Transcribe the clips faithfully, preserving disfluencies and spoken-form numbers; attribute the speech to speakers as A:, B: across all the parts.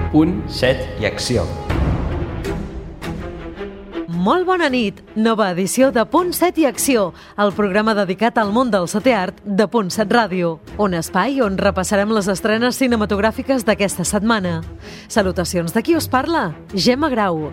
A: Punt, set i acció.
B: Molt bona nit, nova edició de Punt set i Acció, el programa dedicat al món del setè art de Punt set Ràdio, un espai on repassarem les estrenes cinematogràfiques d'aquesta setmana. Salutacions de qui us parla, Gemma Grau.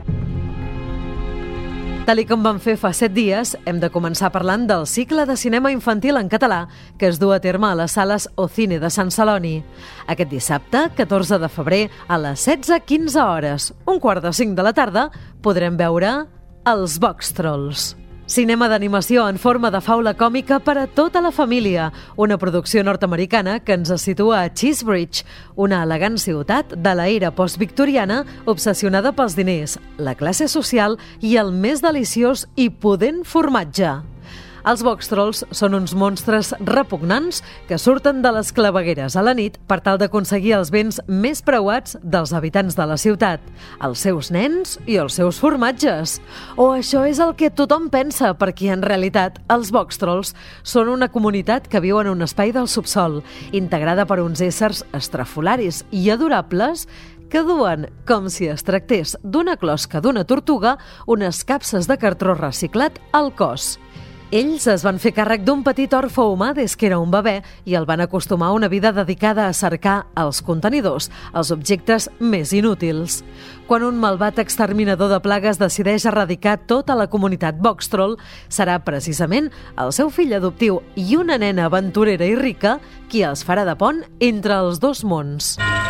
B: Tal i com vam fer fa set dies, hem de començar parlant del cicle de cinema infantil en català que es du a terme a les sales Ocine de Sant Celoni. Aquest dissabte, catorze de febrer, a les setze quinze hores, un quart de cinc de la tarda, podrem veure Els Boxtrolls. Cinema d'animació en forma de faula còmica per a tota la família, una producció nord-americana que ens situa a Cheesebridge, una elegant ciutat de l'era postvictoriana obsessionada pels diners, la classe social i el més deliciós i pudent formatge. Els Boxtrolls són uns monstres repugnants que surten de les clavegueres a la nit per tal d'aconseguir els béns més preuats dels habitants de la ciutat, els seus nens i els seus formatges. O això és el que tothom pensa, perquè en realitat els Boxtrolls són una comunitat que viu en un espai del subsol, integrada per uns éssers estrafolaris i adorables que duen, com si es tractés d'una closca d'una tortuga, unes capses de cartró reciclat al cos. Ells es van fer càrrec d'un petit orfe humà des que era un bebè i el van acostumar a una vida dedicada a cercar els contenidors, els objectes més inútils. Quan un malvat exterminador de plagues decideix erradicar tota la comunitat Boxtroll, serà precisament el seu fill adoptiu i una nena aventurera i rica qui els farà de pont entre els dos mons.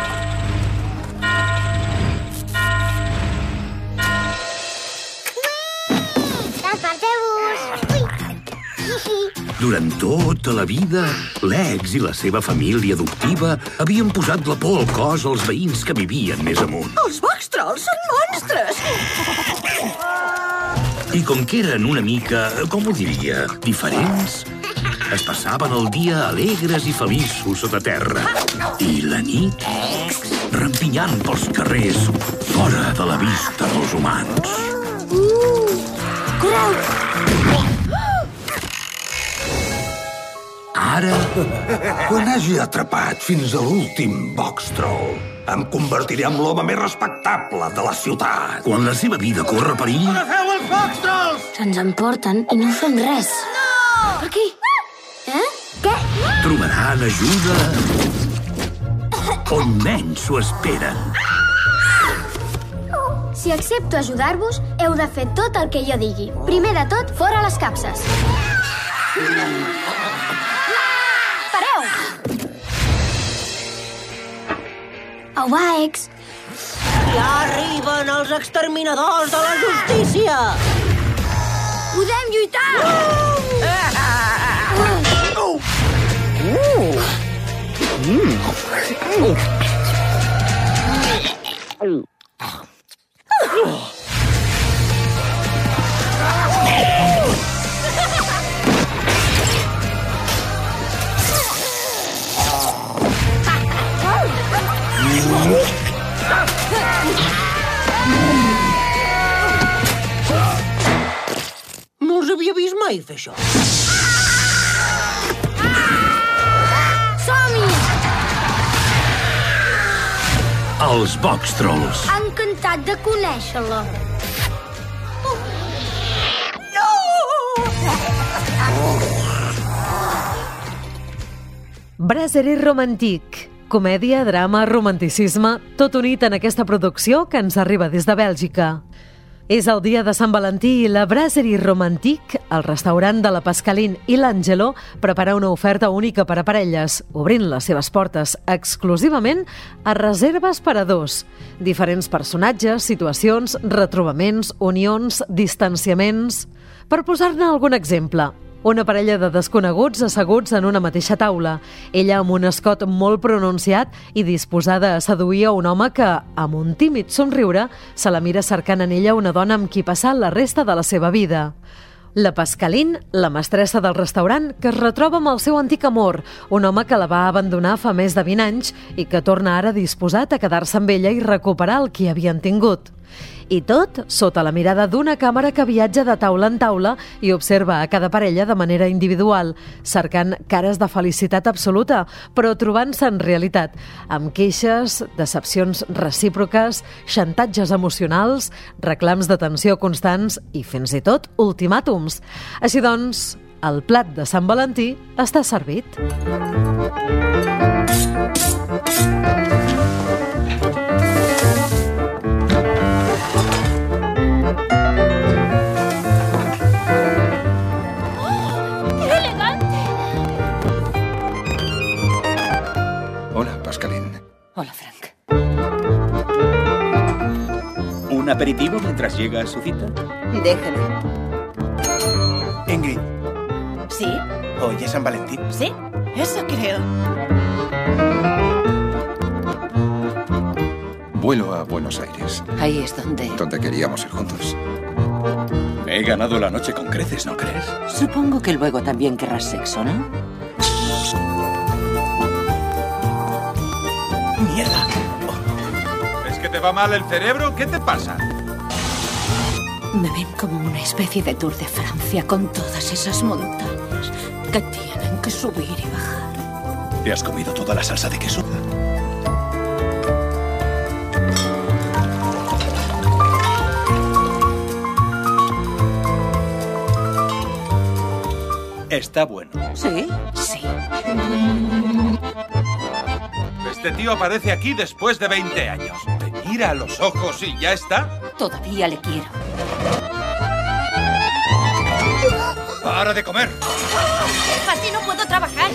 C: Durant tota la vida, l'Ex i la seva família adoptiva havien posat la por al cos als veïns que vivien més amunt.
D: Els Boxtrolls són monstres!
C: I com que eren una mica, com ho diria, diferents, es passaven el dia alegres i feliços sota terra. I la nit, rampinyant pels carrers, fora de la vista dels humans.
D: Uh! Correu!
C: Ara,
E: quan hagi atrapat fins a l'últim Boxtroll, em convertiré en l'home més respectable de la ciutat.
C: quan la seva vida corre perill,
E: Agafeu els Boxtrolls!
D: Se'ns emporten i no fem res. No! Per aquí? Eh? Què?
C: trobaran ajuda on menys s'ho esperen.
F: Si accepto ajudar-vos, heu de fer tot el que jo digui. Primer de tot, fora les capses. Pareu! Au va, Ex.
G: Ja arriben els exterminadors de la justícia!
F: Podem lluitar!
G: No els havia vist mai fer això.
F: Som-hi!
C: Els Boxtrolls.
F: Encantat de conèixer-la.
B: Brasserie Romantique. Comèdia, drama, romanticisme, tot unit en aquesta producció que ens arriba des de Bèlgica. És el dia de Sant Valentí i la Brasserie Romantique, el restaurant de la Pascaline i l'Angelo, prepara una oferta única per a parelles, obrint les seves portes exclusivament a reserves per a dos. Diferents personatges, situacions, retrobaments, unions, distanciaments. Per posar-ne algun exemple, una parella de desconeguts asseguts en una mateixa taula, ella amb un escot molt pronunciat i disposada a seduir a un home que, amb un tímid somriure, se la mira cercant en ella una dona amb qui passar la resta de la seva vida. La Pascaline, la mestressa del restaurant, que es retroba amb el seu antic amor, un home que la va abandonar fa més de vint anys i que torna ara disposat a quedar-se amb ella i recuperar el que havien tingut. I tot sota la mirada d'una càmera que viatja de taula en taula i observa a cada parella de manera individual, cercant cares de felicitat absoluta, però trobant-se en realitat amb queixes, decepcions recíproques, xantatges emocionals, reclams d'atenció constants i fins i tot ultimàtums. Així doncs, el plat de Sant Valentí està servit.
A: Hola, Frank.
H: ¿Un aperitivo mientras llega a su cita?
A: Déjalo.
I: Ingrid.
A: ¿Sí?
I: Hoy es San Valentín.
A: Sí, eso creo.
J: Vuelo a Buenos Aires.
A: Ahí es donde...
J: Donde queríamos ir juntos.
H: He ganado la noche con creces, ¿no crees?
A: Supongo que luego también querrás sexo, ¿no?
I: ¡Mierda!
K: Oh. ¿Es que te va mal el cerebro? ¿Qué te pasa?
A: Me ven como una especie de Tour de Francia con todas esas montañas que tienen que subir y bajar.
H: ¿Te has comido toda la salsa de queso? Está bueno.
A: ¿Sí? Sí.
K: Este tío aparece aquí después de veinte años. Te mira a los ojos y ya está.
A: Todavía le quiero.
K: ¡Para de comer!
L: Así no puedo trabajar.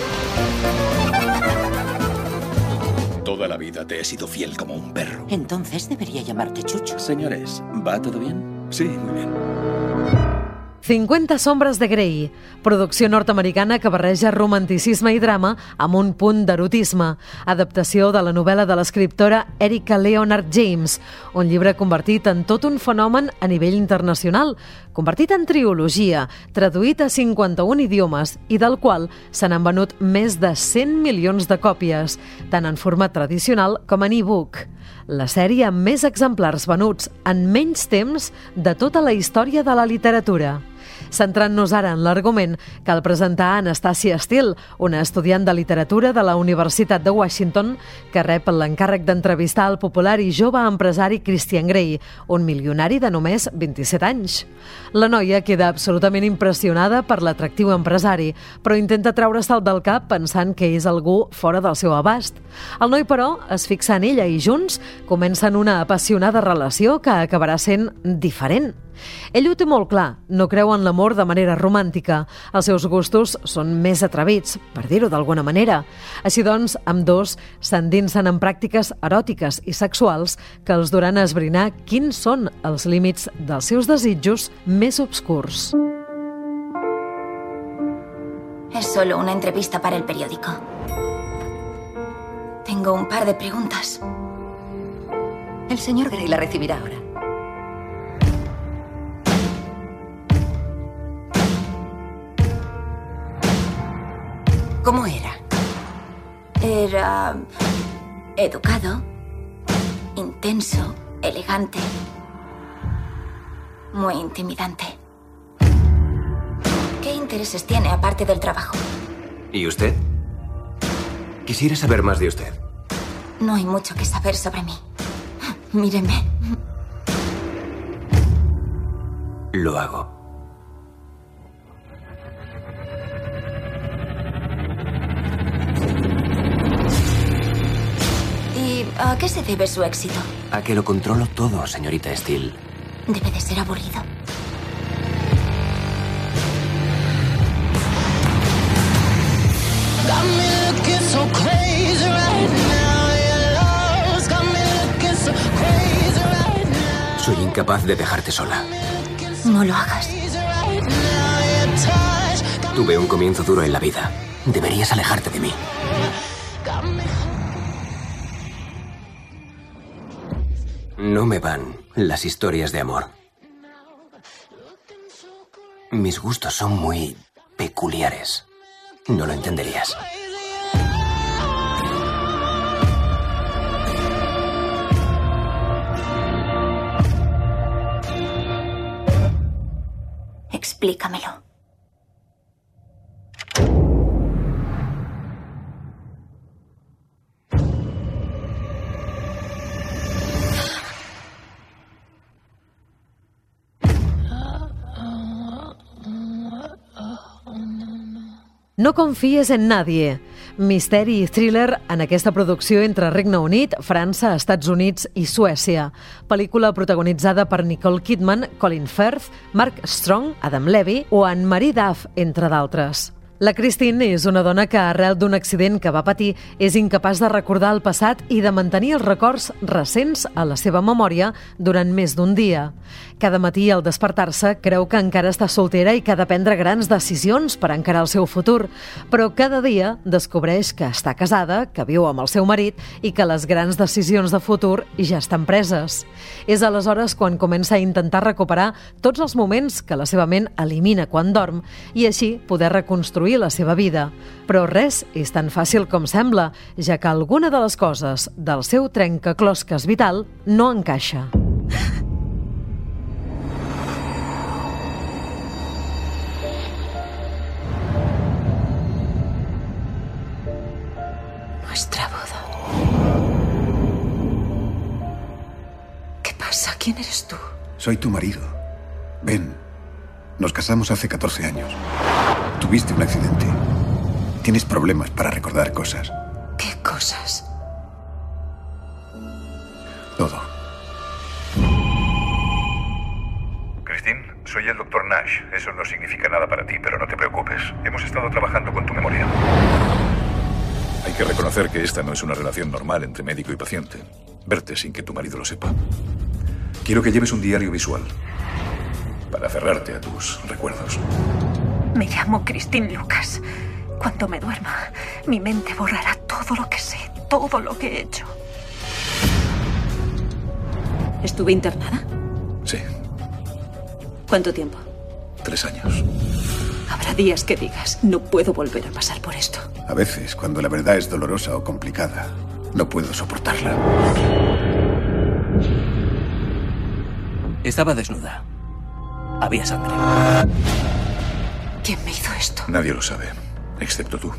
H: Toda la vida te he sido fiel como un perro.
A: Entonces debería llamarte Chucho.
H: Señores, ¿va todo bien? Sí, muy bien.
B: cinquanta sombres de Grey, producció nord-americana que barreja romanticisme i drama amb un punt d'erotisme, adaptació de la novel·la de l'escriptora Erika Leonard James, un llibre convertit en tot un fenomen a nivell internacional, convertit en trilogia, traduït a cinquanta-un idiomes i del qual se n'han venut més de cent milions de còpies, tant en format tradicional com en e-book. La sèrie amb més exemplars venuts en menys temps de tota la història de la literatura. Centrant-nos ara en l'argument, cal presentar Anastasia Steele, una estudiant de literatura de la Universitat de Washington que rep l'encàrrec d'entrevistar el popular i jove empresari Christian Grey, un milionari de només vint-i-set anys. La noia queda absolutament impressionada per l'atractiu empresari, però intenta treure-se'l del cap pensant que és algú fora del seu abast. El noi, però, es fixa en ella i junts comencen una apassionada relació que acabarà sent diferent. Ell ho té molt clar, no creu en l'amor de manera romàntica. Els seus gustos són més atrevits, per dir-ho d'alguna manera. Així doncs, ambdós s'endinsen en pràctiques eròtiques i sexuals que els duran a esbrinar quins són els límits dels seus desitjos més obscurs.
D: Es solo una entrevista para el periódico. Tengo un par de preguntas.
A: El señor Grey la recibirá ahora. ¿Cómo era?
D: Era educado, intenso, elegante, muy intimidante. ¿Qué intereses tiene aparte del trabajo?
M: ¿Y usted? Quisiera saber más de usted.
D: No hay mucho que saber sobre mí. Míreme.
M: Lo hago.
D: ¿Y a qué se debe su éxito?
M: A que lo controlo todo, señorita Steele.
D: Debe de ser aburrido.
M: Soy incapaz de dejarte sola.
D: No lo hagas.
M: Tuve un comienzo duro en la vida. Deberías alejarte de mí. No me van las historias de amor. Mis gustos son muy peculiares. No lo entenderías.
D: Explícamelo.
B: No confies en nadie. Misteri i thriller en aquesta producció entre Regne Unit, França, Estats Units i Suècia. Pel·lícula protagonitzada per Nicole Kidman, Colin Firth, Mark Strong, Adam Levy o Anne-Marie Duff, entre d'altres. La Christine és una dona que, arrel d'un accident que va patir, és incapaç de recordar el passat i de mantenir els records recents a la seva memòria durant més d'un dia. Cada matí, al despertar-se, creu que encara està soltera i que ha de prendre grans decisions per encarar el seu futur, però cada dia descobreix que està casada, que viu amb el seu marit i que les grans decisions de futur ja estan preses. És aleshores quan comença a intentar recuperar tots els moments que la seva ment elimina quan dorm i així poder reconstruir la seva vida. Però res és tan fàcil com sembla, ja que alguna de les coses del seu trencaclosques vital no encaixa.
A: Nuestra boda. ¿Qué pasa? ¿Quién eres tú?
J: Soy tu marido. Ben. Nos casamos hace catorce años. Tuviste un accidente. Tienes problemas para recordar cosas.
A: ¿Qué cosas?
J: Todo.
N: Christine, soy el doctor Nash. Eso no significa nada para ti, pero no te preocupes. Hemos estado trabajando con tu memoria.
H: Hay que reconocer que esta no es una relación normal entre médico y paciente. Verte sin que tu marido lo sepa. Quiero que lleves un diario visual para aferrarte a tus recuerdos.
A: Me llamo Christine Lucas. Cuando me duerma, mi mente borrará todo lo que sé, todo lo que he hecho. ¿Estuve internada?
H: Sí.
A: ¿Cuánto tiempo?
H: Tres años.
A: Habrá días que digas, no puedo volver a pasar por esto.
J: A veces, cuando la verdad es dolorosa o complicada, no puedo soportarla.
M: Estaba desnuda. Había sangre.
A: ¿Quién me hizo esto?
H: Nadie lo sabe, excepto tú.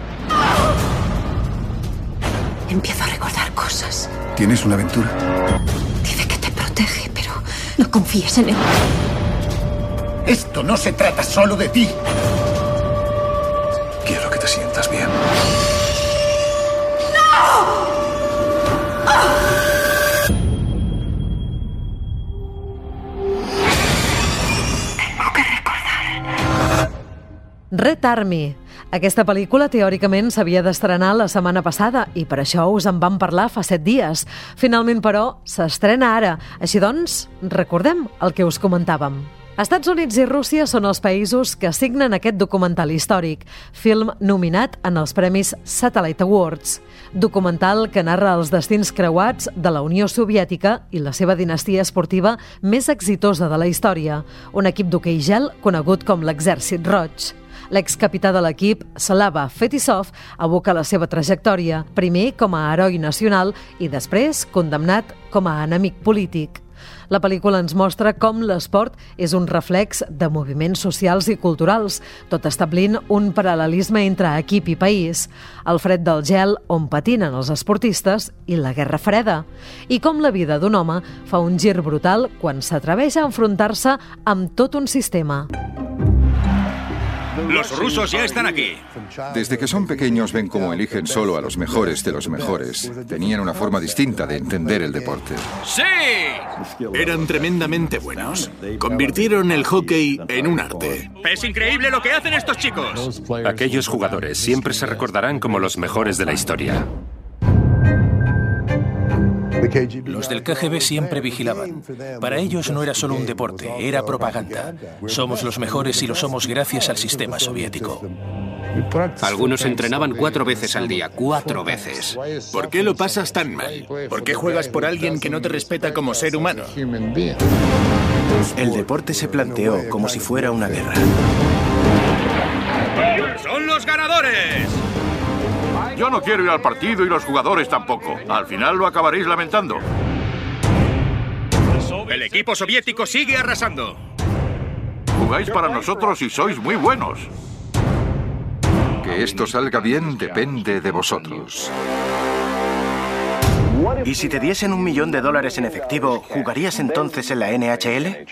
A: Empiezo a recordar cosas.
J: ¿Tienes una aventura?
A: Dice que te protege, pero no confíes en él.
J: Esto no se trata solo de ti.
H: Quiero que te sientas bien.
B: Red Army. Aquesta pel·lícula teòricament s'havia d'estrenar la setmana passada i per això us en vam parlar fa set dies. Finalment, però, s'estrena ara. Així doncs, recordem el que us comentàvem. Estats Units i Rússia són els països que signen aquest documental històric, film nominat en els premis Satellite Awards. Documental que narra els destins creuats de la Unió Soviètica i la seva dinastia esportiva més exitosa de la història, un equip d'hoquei gel conegut com l'Exèrcit Roig. L'excapità de l'equip, Slava Fetisov, evoca la seva trajectòria, primer com a heroi nacional i després condemnat com a enemic polític. La pel·lícula ens mostra com l'esport és un reflex de moviments socials i culturals, tot establint un paral·lelisme entre equip i país, el fred del gel on patinen els esportistes i la Guerra Freda, i com la vida d'un home fa un gir brutal quan s'atreveix a enfrontar-se amb tot un sistema.
O: Los rusos ya están aquí.
P: Desde que son pequeños ven cómo eligen solo a los mejores de los mejores. Tenían una forma distinta de entender el deporte.
O: ¡Sí!
Q: Eran tremendamente buenos. Convirtieron el hockey en un arte.
O: Es increíble lo que hacen estos chicos.
R: Aquellos jugadores siempre se recordarán como los mejores de la historia.
S: Los del K G B siempre vigilaban. Para ellos no era solo un deporte, era propaganda. Somos los mejores y lo somos gracias al sistema soviético.
M: Algunos entrenaban cuatro veces al día, cuatro veces.
Q: ¿Por qué lo pasas tan mal? ¿Por qué juegas por alguien que no te respeta como ser humano?
I: El deporte se planteó como si fuera una guerra.
O: ¡Son los ganadores!
T: Yo no quiero ir al partido y los jugadores tampoco. Al final lo acabaréis lamentando.
O: El equipo soviético sigue arrasando.
T: jugáis para nosotros y sois muy buenos.
P: Que esto salga bien depende de vosotros.
I: ¿Y si te diesen un millón de dólares en efectivo, jugarías entonces en la N H L?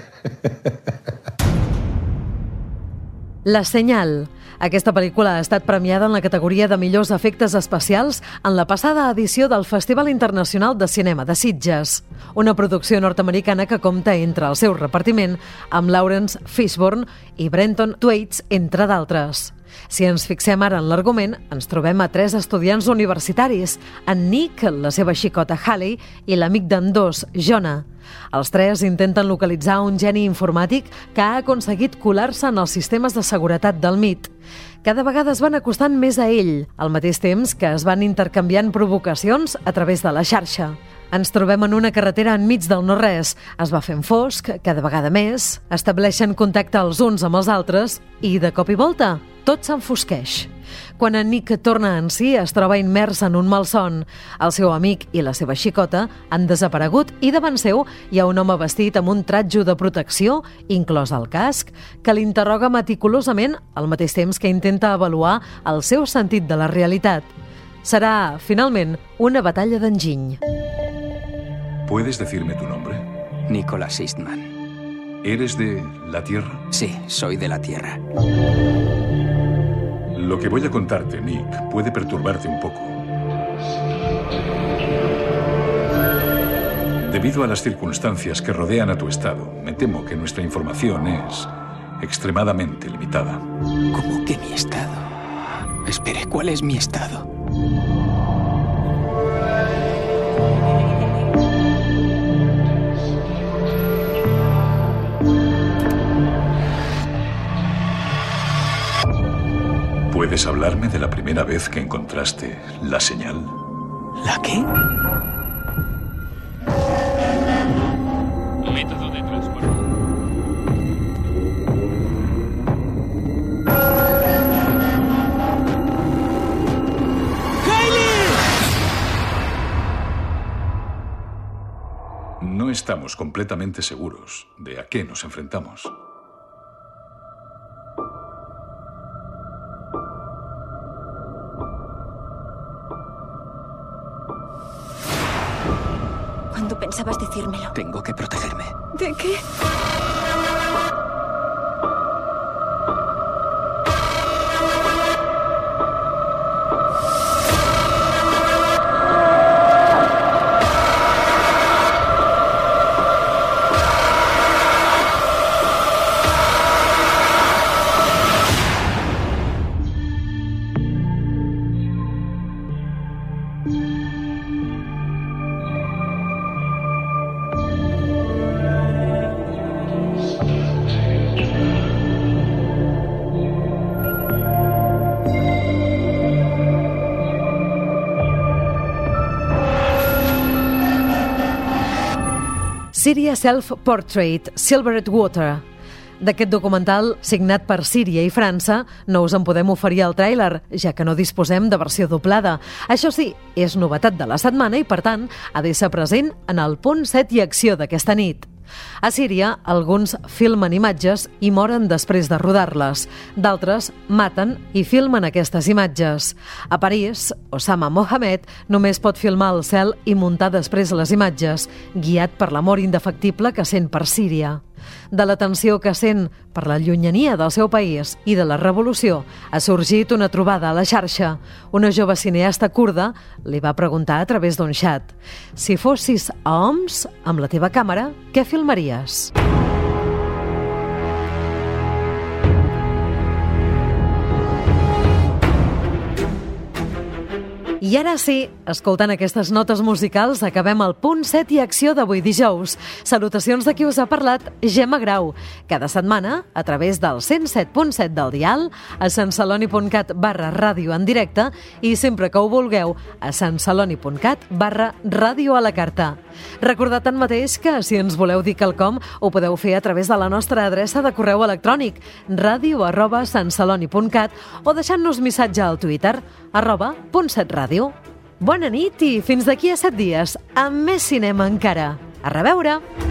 B: La Senyal. Aquesta pel·lícula ha estat premiada en la categoria de millors efectes especials en la passada edició del Festival Internacional de Cinema de Sitges. Una producció nord-americana que compta entre el seu repartiment amb Lawrence Fishburne i Brenton Thwaites, entre d'altres. Si ens fixem ara en l'argument, ens trobem a tres estudiants universitaris, en Nick, la seva xicota Haley i l'amic d'ambdós, Jonah. Els tres intenten localitzar un geni informàtic que ha aconseguit colar-se en els sistemes de seguretat del M I T. Cada vegada es van acostant més a ell, al mateix temps que es van intercanviant provocacions a través de la xarxa. Ens trobem en una carretera enmig del no-res. Es va fent fosc, cada vegada més, estableixen contacte els uns amb els altres i, de cop i volta, tot s'enfosqueix. Quan en Nick torna en si, es troba immers en un malson. El seu amic i la seva xicota han desaparegut i davant seu hi ha un home vestit amb un tratjo de protecció, inclòs el casc, que l'interroga meticulosament al mateix temps que intenta avaluar el seu sentit de la realitat. Serà, finalment, una batalla d'enginy.
H: ¿Puedes decirme tu nombre?
M: Nicholas Eastman.
H: ¿Eres de la Tierra?
M: Sí, soy de la Tierra.
H: Lo que voy a contarte, Nick, puede perturbarte un poco. Debido a las circunstancias que rodean a tu estado, me temo que nuestra información es extremadamente limitada.
M: ¿Cómo que mi estado? Espere, ¿cuál es mi estado?
H: ¿Puedes hablarme de la primera vez que encontraste la señal?
M: ¿La qué?
O: Método de transporte.
H: No estamos completamente seguros de a qué nos enfrentamos.
L: ¿Cuándo pensabas decírmelo?
M: Tengo que protegerme.
L: ¿De qué?
B: Syria Self-Portrait, Silvered Water. D'aquest documental, signat per Síria i França, no us en podem oferir el tràiler, ja que no disposem de versió doblada. Això sí, és novetat de la setmana i, per tant, ha de ser present en el punt set i acció d'aquesta nit. A Síria, alguns filmen imatges i moren després de rodar-les. D'altres maten i filmen aquestes imatges. A París, Osama Mohamed només pot filmar el cel i muntar després les imatges, guiat per l'amor indefectible que sent per Síria. De la tensió que sent per la llunyania del seu país i de la revolució ha sorgit una trobada a la xarxa. Una jove cineasta kurda li va preguntar a través d'un xat: si fossis a Homs amb la teva càmera, què filmaries? I ara sí, escoltant aquestes notes musicals, acabem el punt set i acció d'avui dijous. Salutacions de qui us ha parlat, Gemma Grau. Cada setmana, a través del cent set punt set del dial, a santceloni.cat barra ràdio en directe i sempre que ho vulgueu, a santceloni.cat barra ràdio a la carta. Recordar tanmateix que, si ens voleu dir quelcom, ho podeu fer a través de la nostra adreça de correu electrònic ràdio arroba santceloni.cat o deixant-nos missatge al Twitter arroba punt set ràdio. Bona nit i fins d'aquí a set dies, amb més cinema encara. A reveure!